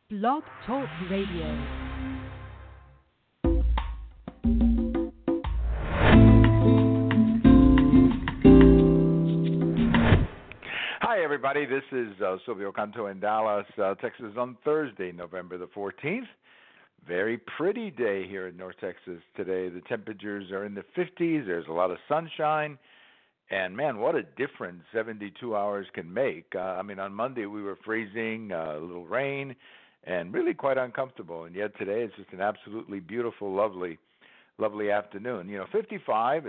Blog Talk Radio. Hi, everybody. This is Silvio Canto in Dallas, Texas on Thursday, November the 14th. Very pretty day here in North Texas today. The temperatures are in the 50s. There's a lot of sunshine. And, man, what a difference 72 hours can make. On Monday we were freezing, a little rain, and really quite uncomfortable. And yet today it's just an absolutely beautiful, lovely afternoon. 55,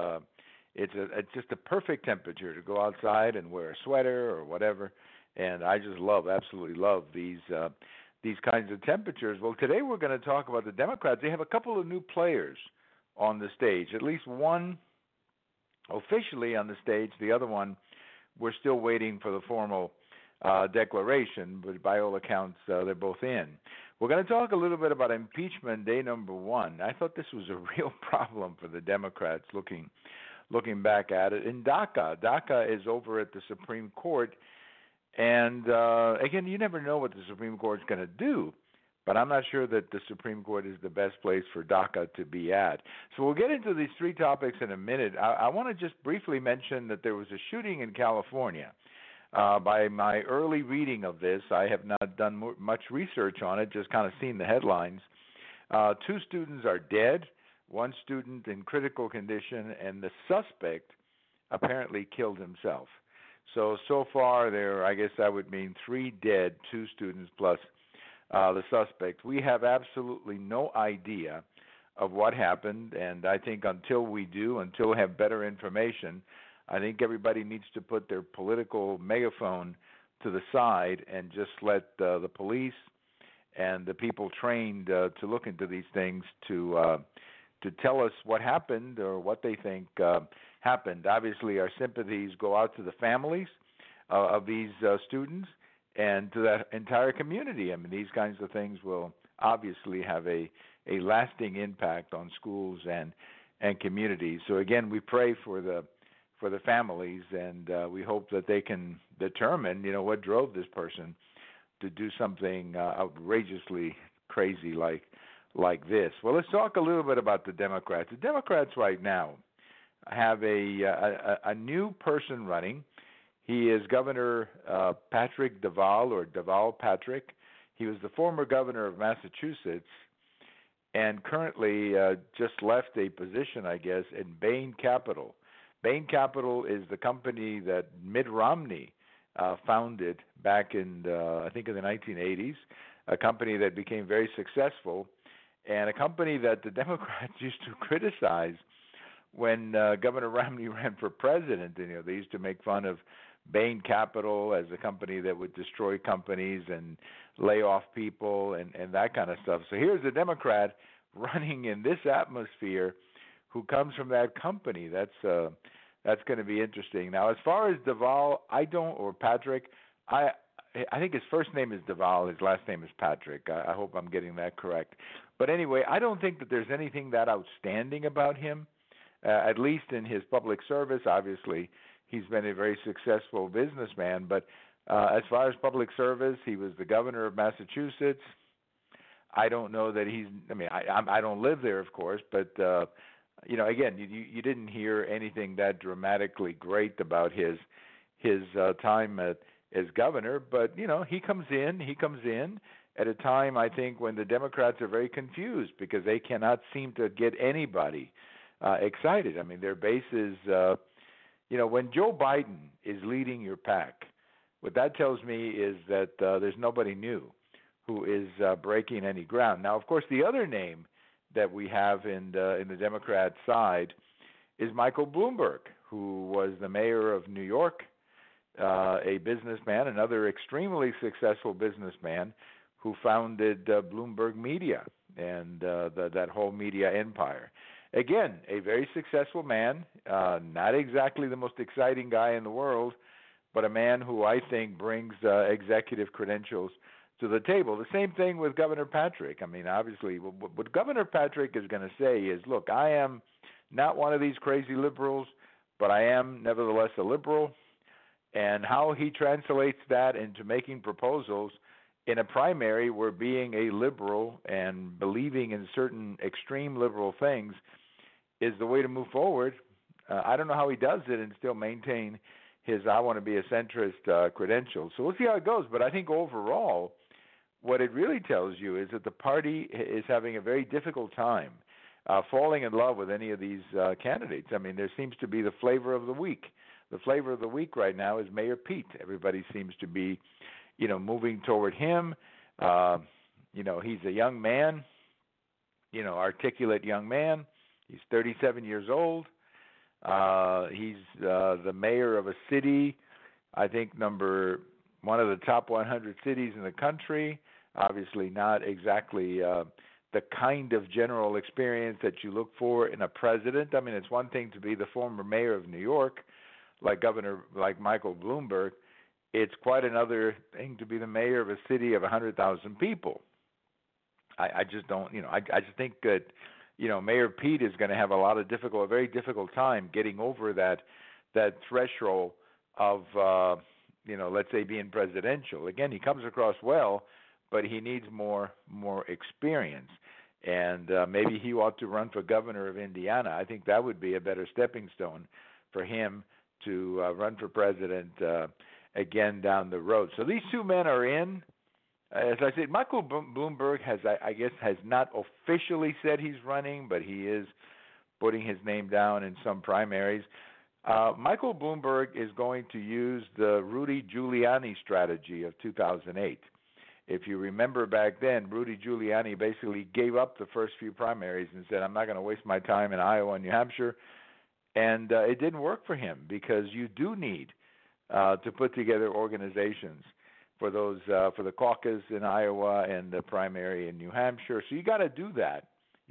it's just a perfect temperature to go outside and wear a sweater or whatever. And I just absolutely love these kinds of temperatures. Well, today we're going to talk about the Democrats. They have a couple of new players on the stage, at least one officially on the stage. The other one, we're still waiting for the formal declaration, but by all accounts, they're both in. We're going to talk a little bit about impeachment day number one. I thought this was a real problem for the Democrats looking back at it. In DACA is over at the Supreme Court, and again, you never know what the Supreme Court is going to do, but I'm not sure that the Supreme Court is the best place for DACA to be at. So we'll get into these three topics in a minute. I want to just briefly mention that there was a shooting in California. By my early reading of this, I have not done much research on it, just kind of seen the headlines. 2 students are dead, 1 student in critical condition, and the suspect apparently killed himself. So far there, I guess that would mean 3 dead, 2 students plus the suspect. We have absolutely no idea of what happened, and I think until we have better information, I think everybody needs to put their political megaphone to the side and just let the police and the people trained to look into these things to tell us what happened or what they think happened. Obviously, our sympathies go out to the families of these students and to that entire community. I mean, these kinds of things will obviously have a lasting impact on schools and communities. So again, we pray for the families, and we hope that they can determine, what drove this person to do something outrageously crazy like this. Well, let's talk a little bit about the Democrats. The Democrats right now have a new person running. He is Governor Patrick Deval, or Deval Patrick. He was the former governor of Massachusetts and currently just left a position, I guess, in Bain Capital. Bain Capital is the company that Mitt Romney founded back in, I think, in the 1980s, a company that became very successful, and a company that the Democrats used to criticize when Governor Romney ran for president. They used to make fun of Bain Capital as a company that would destroy companies and lay off people and that kind of stuff. So here's a Democrat running in this atmosphere who comes from that company. That's going to be interesting. Now, as far as Deval, Patrick, I think his first name is Deval, his last name is Patrick. I hope I'm getting that correct. But anyway, I don't think that there's anything that outstanding about him, at least in his public service. Obviously, he's been a very successful businessman, but as far as public service, he was the governor of Massachusetts. I don't know that I don't live there, of course, but again, you didn't hear anything that dramatically great about his time as governor. But he comes in at a time, I think, when the Democrats are very confused because they cannot seem to get anybody excited. I mean, their base is, when Joe Biden is leading your pack, what that tells me is that there's nobody new who is breaking any ground. Now, of course, the other name that we have in the Democrat side is Michael Bloomberg, who was the mayor of New York, a businessman, another extremely successful businessman who founded Bloomberg Media and that whole media empire. Again, a very successful man, not exactly the most exciting guy in the world, but a man who I think brings executive credentials to the table. The same thing with Governor Patrick. I mean, obviously, what Governor Patrick is going to say is, look, I am not one of these crazy liberals, but I am nevertheless a liberal. And how he translates that into making proposals in a primary where being a liberal and believing in certain extreme liberal things is the way to move forward. I don't know how he does it and still maintain his "I want to be a centrist" credentials. So we'll see how it goes. But I think overall, what it really tells you is that the party is having a very difficult time falling in love with any of these candidates. I mean, there seems to be the flavor of the week. The flavor of the week right now is Mayor Pete. Everybody seems to be, moving toward him. He's a young man, articulate young man. He's 37 years old. He's the mayor of a city, I think one of the top 100 cities in the country. Obviously not exactly the kind of general experience that you look for in a president. I mean, it's one thing to be the former mayor of New York, like Michael Bloomberg. It's quite another thing to be the mayor of a city of 100,000 people. I just don't, I just think that, Mayor Pete is going to have a very difficult time getting over that threshold of, let's say being presidential. Again, he comes across well, but he needs more experience. And maybe he ought to run for governor of Indiana. I think that would be a better stepping stone for him to run for president again down the road. So these two men are in. As I said, Michael Bloomberg has not officially said he's running, but he is putting his name down in some primaries. Michael Bloomberg is going to use the Rudy Giuliani strategy of 2008. If you remember back then, Rudy Giuliani basically gave up the first few primaries and said, I'm not going to waste my time in Iowa and New Hampshire. And it didn't work for him because you do need to put together organizations for those for the caucus in Iowa and the primary in New Hampshire. So you got to do that.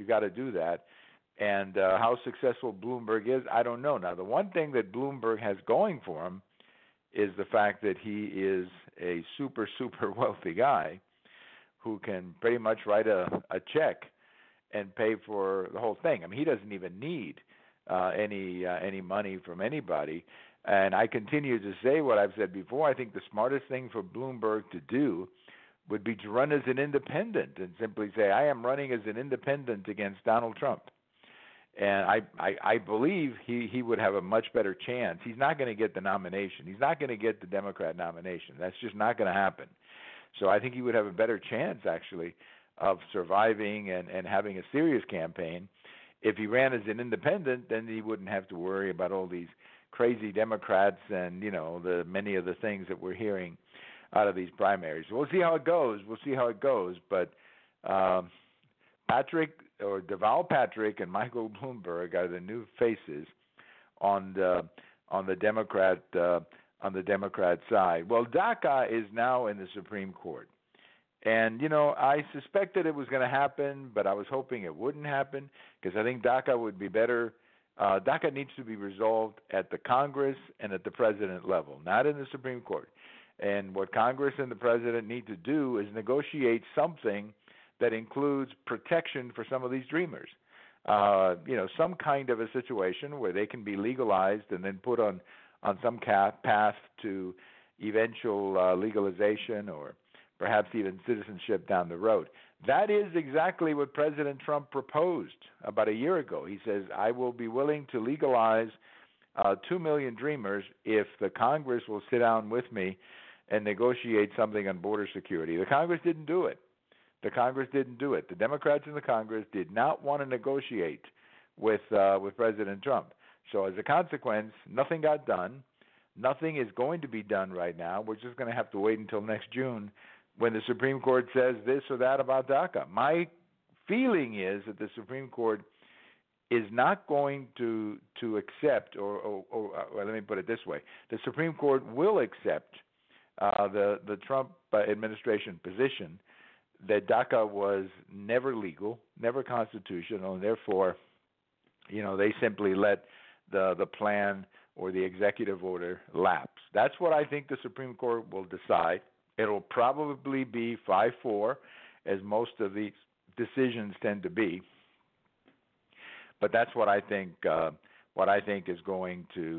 And how successful Bloomberg is, I don't know. Now, the one thing that Bloomberg has going for him is the fact that he is a super, super wealthy guy who can pretty much write a check and pay for the whole thing. I mean, he doesn't even need any money from anybody. And I continue to say what I've said before. I think the smartest thing for Bloomberg to do would be to run as an independent and simply say, I am running as an independent against Donald Trump. And I believe he would have a much better chance. He's not going to get the nomination. He's not going to get the Democrat nomination. That's just not going to happen. So I think he would have a better chance, actually, of surviving and having a serious campaign. If he ran as an independent, then he wouldn't have to worry about all these crazy Democrats and, the many of the things that we're hearing out of these primaries. We'll see how it goes. But Deval Patrick and Michael Bloomberg are the new faces on the Democrat side. Well, DACA is now in the Supreme Court. And, I suspected it was going to happen, but I was hoping it wouldn't happen because I think DACA would be better. DACA needs to be resolved at the Congress and at the president level, not in the Supreme Court. And what Congress and the president need to do is negotiate something that includes protection for some of these dreamers. Some kind of a situation where they can be legalized and then put on some path to eventual legalization or perhaps even citizenship down the road. That is exactly what President Trump proposed about a year ago. He says, I will be willing to legalize 2 million dreamers if the Congress will sit down with me and negotiate something on border security. The Congress didn't do it. The Democrats in the Congress did not want to negotiate with President Trump. So as a consequence, nothing got done. Nothing is going to be done right now. We're just going to have to wait until next June when the Supreme Court says this or that about DACA. My feeling is that the Supreme Court is not going to accept, or let me put it this way: the Supreme Court will accept the Trump administration position that DACA was never legal, never constitutional, and therefore, they simply let the plan or the executive order lapse. That's what I think the Supreme Court will decide. It'll probably be 5-4, as most of these decisions tend to be. But that's what I think. What I think is going to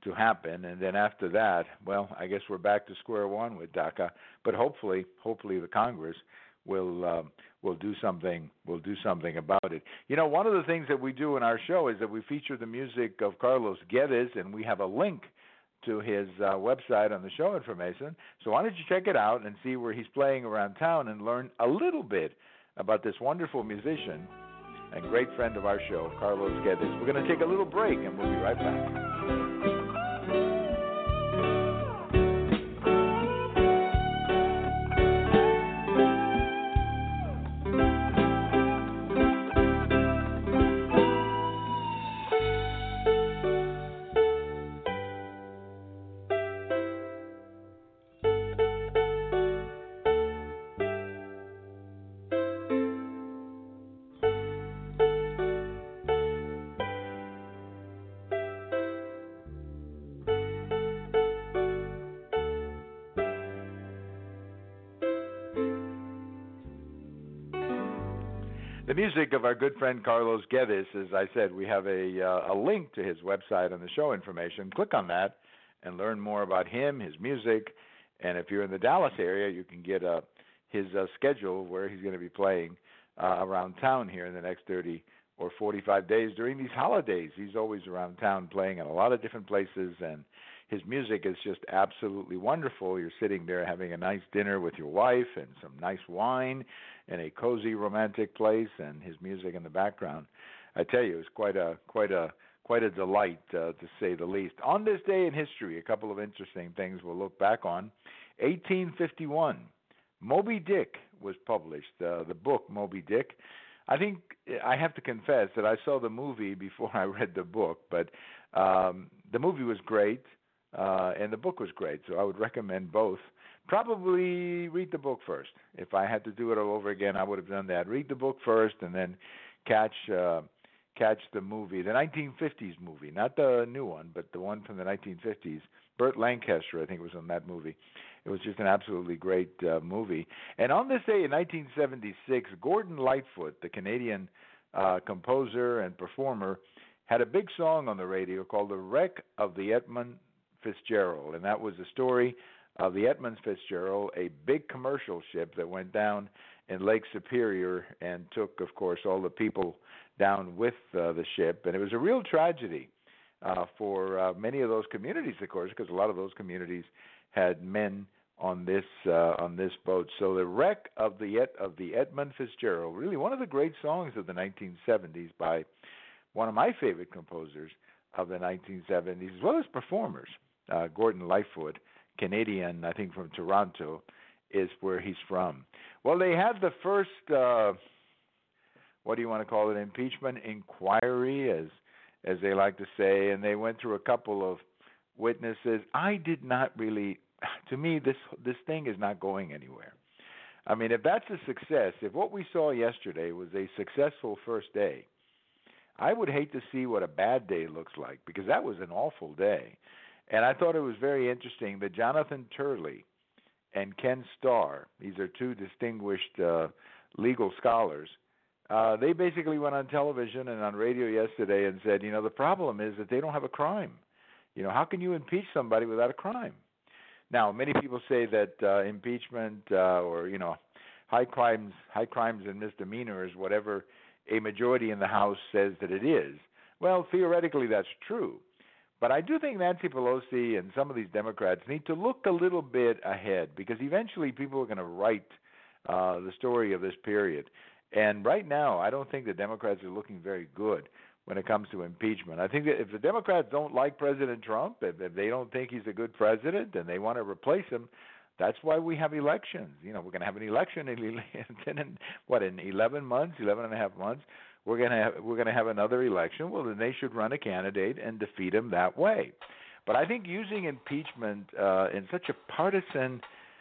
happen, and then after that, well, I guess we're back to square one with DACA. But hopefully the Congress will do something. Will do something about it. You know, one of the things that we do in our show is that we feature the music of Carlos Guedes, and we have a link to his website on the show information. So why don't you check it out and see where he's playing around town and learn a little bit about this wonderful musician and great friend of our show, Carlos Guedes. We're going to take a little break, and we'll be right back. The music of our good friend Carlos Guedes, as I said, we have a link to his website on the show information. Click on that and learn more about him, his music, and if you're in the Dallas area, you can get his schedule where he's going to be playing around town here in the next 30 or 45 days during these holidays. He's always around town playing in a lot of different places, and his music is just absolutely wonderful. You're sitting there having a nice dinner with your wife and some nice wine in a cozy, romantic place, and his music in the background. I tell you, it's quite a delight, to say the least. On this day in history, a couple of interesting things we'll look back on. 1851, Moby Dick was published. The book Moby Dick. I think I have to confess that I saw the movie before I read the book, but the movie was great. And the book was great, so I would recommend both. Probably read the book first. If I had to do it all over again, I would have done that. Read the book first, and then catch the movie, the 1950s movie, not the new one, but the one from the 1950s. Burt Lancaster, I think, was on that movie. It was just an absolutely great movie. And on this day in 1976, Gordon Lightfoot, the Canadian composer and performer, had a big song on the radio called "The Wreck of the Edmund Fitzgerald," and that was the story of the Edmund Fitzgerald, a big commercial ship that went down in Lake Superior and took, of course, all the people down with the ship. And it was a real tragedy for many of those communities, of course, because a lot of those communities had men on this boat. So the wreck of the Edmund Fitzgerald, really one of the great songs of the 1970s by one of my favorite composers of the 1970s, as well as performers. Gordon Lightfoot, Canadian, I think from Toronto, is where he's from. Well, they had the first, what do you want to call it, impeachment inquiry, as they like to say, and they went through a couple of witnesses. I did not really, to me, this thing is not going anywhere. I mean, if that's a success, if what we saw yesterday was a successful first day, I would hate to see what a bad day looks like, because that was an awful day. And I thought it was very interesting that Jonathan Turley and Ken Starr, these are two distinguished legal scholars, they basically went on television and on radio yesterday and said, the problem is that they don't have a crime. How can you impeach somebody without a crime? Now, many people say that impeachment or, high crimes and misdemeanors, whatever a majority in the House says that it is. Well, theoretically, that's true. But I do think Nancy Pelosi and some of these Democrats need to look a little bit ahead, because eventually people are going to write the story of this period. And right now, I don't think the Democrats are looking very good when it comes to impeachment. I think that if the Democrats don't like President Trump, if they don't think he's a good president and they want to replace him, that's why we have elections. We're going to have an election in 11 months, 11 and a half months. We're going to have another election. Well, then they should run a candidate and defeat him that way. But I think using impeachment in such a partisan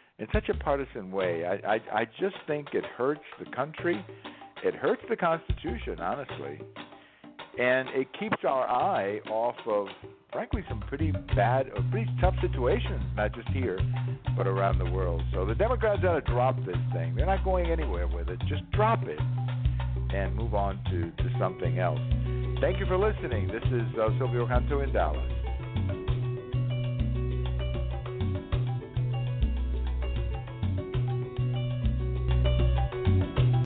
way, I just think it hurts the country. It hurts the Constitution, honestly, and it keeps our eye off of, frankly, some pretty bad or pretty tough situations, not just here, but around the world. So the Democrats ought to drop this thing. They're not going anywhere with it. Just drop it and move on to something else. Thank you for listening. This is Silvio Canto in Dallas.